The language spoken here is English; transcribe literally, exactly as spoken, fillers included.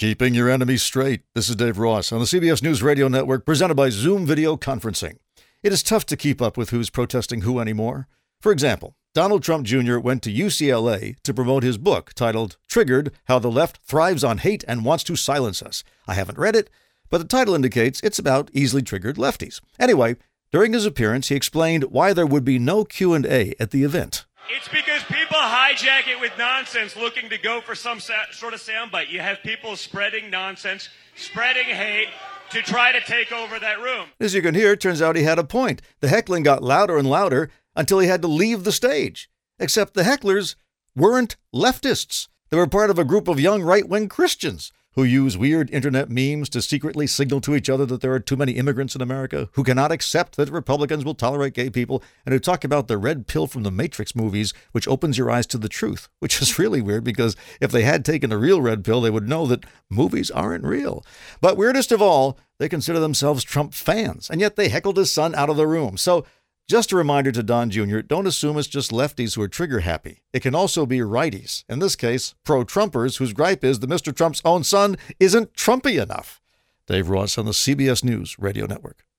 Keeping your enemies straight. This is Dave Ross on the C B S News Radio Network, presented by Zoom Video Conferencing. It is tough to keep up with who's protesting who anymore. For example, Donald Trump Junior went to U C L A to promote his book titled Triggered: How the Left Thrives on Hate and Wants to Silence Us. I haven't read it, but the title indicates it's about easily triggered lefties. Anyway, during his appearance, he explained why there would be no Q and A at the event. It's because people hijack it with nonsense, looking to go for some sa- sort of soundbite. You have people spreading nonsense, spreading hate to try to take over that room. As you can hear, it turns out he had a point. The heckling got louder and louder until he had to leave the stage. Except the hecklers weren't leftists. They were part of a group of young right-wing Christians who use weird internet memes to secretly signal to each other that there are too many immigrants in America, who cannot accept that Republicans will tolerate gay people, and who talk about the red pill from the Matrix movies, which opens your eyes to the truth, which is really weird because if they had taken a real red pill, they would know that movies aren't real. But weirdest of all, they consider themselves Trump fans, and yet they heckled his son out of the room. So just a reminder to Don Junior, don't assume it's just lefties who are trigger happy. It can also be righties. In this case, pro-Trumpers whose gripe is that Mister Trump's own son isn't Trumpy enough. Dave Ross on the C B S News Radio Network.